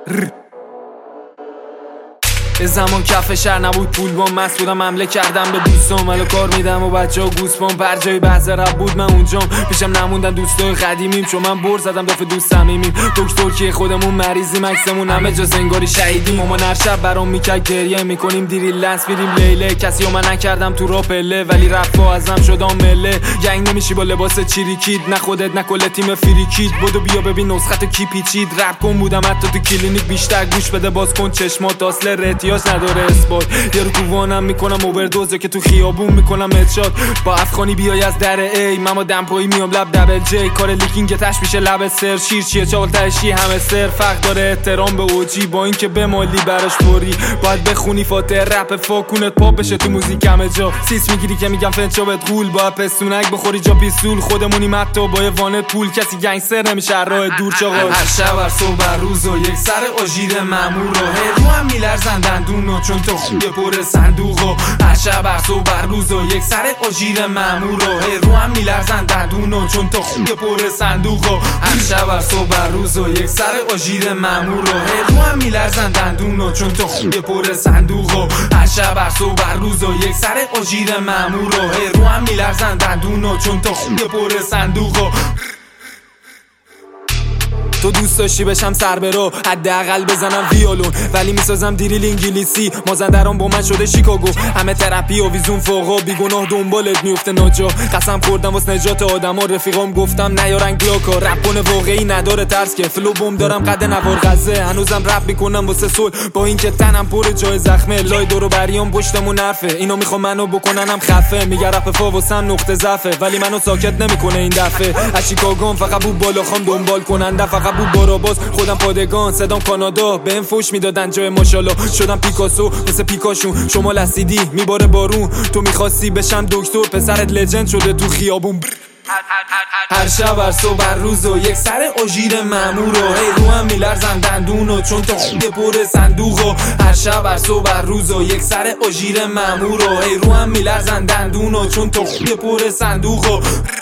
یه زمان کف شهر نبود پول بام مست بودم حمله کردم به دوستام الو کار میدم و بچه ها گوسپام پر جای بحث رب بود من اونجام پیشم نموندن دوستای قدیمیم چون من بر زدم دافه دوست صمیمیم دکتر که خودمون مریضیم عکسمون همه جا انگاری شهیدیم مامان هر شب برام میکرد گریه میکنیم دیری لنس میریم لیله کسی و من نکردم تو را پله ولی رفا ازم شدم مله گنگ نمیشی با لباس چیریکید نه خودت نه کل تیم فریکید بدو بیا ببین نسخت کی پیچید رپ کن بودم حتی تو کلینیک بیشتر گوش بده باز کن چشمات اصل رتیاش نداره اثبات یارو تو وانم میکنم اووردوزه که تو خیابون میکنم ادشات با افغانی بیای از در ای من با دمپایی میام لب دبل جی کار لیکینگ تش میشه لب سر شیر چیه چال تشی همه سر فرق داره احترام به اوجی با اینکه به مالی براش فوری باید بخونی فاتحه رپ فاکونت پاپ بشه تو موزیک همه جا سیس میگیری که میگم فنچا بهت غول با پستونک بخوری جا پیستول خودمونیم حتی با یه وانت پول کسی گنگستر نمیشه راه دور چاقا هر شب هر صبح هر روز و یک سر آژیر مامور رو هم میلرزن دندونو چون تو خوب پر صندوقو هر شب هر صبح هر روز و یک سر آژیر مامور رو هم میلرزن دندونو چون تو خوب پر صندوقو هر شب هر صبح هر روز و یک سر آژیر مامور رو هم میلرزن دندونو چون تو خوب پر صندوقو هر شب هر صبح هر روز و یک سر آژیر مامور رو هم میلرزن دندونو چون تو خوب پر صندوقو تو دوست داشتی بشم سر برو حداقل بزنم ویولون ولی میسازم دریل انگلیسی مازندران با من شده شیکاگو همه تراپی و ویزون فوقا بیگناه دنبالت میفته ناجا قسم خوردم واسه نجات آدما رفیقام گفتم نیارن گلاکا رپ کنه واقعی نداره ترس که فلو بوم دارم قد نوار غزه هنوزم رپ میکنم واسه صلح با اینکه تنم پر جای زخمه لای دورو بریام پشتمون حرفه اینا میخوام منو بکننم خفه میگه رپ فا واسم نقطه ضعفه ولی منو ساکت نمیکنه این دفعه از شیکاگوام فقط بو بالا خام دنبال کننده فقط بود باراباز خودم پادگان صدام کانادا بهم فوش میدادن جای ماشاءالله شدم پیکاسو مثل پیکاشون شما لسیدی میباره بارون تو میخواستی بشم دکتر پسرت لجند شده تو خیابون هر شب هر صبح هر روز و یک سر آژیر مامور رو هم میلرزن دندونو چون تو خوب پر صندوقو هر شب هر صبح هر روز و یک سر آژیر مامور رو هم میلرزن دندونو چون تو خوب پر صندوقو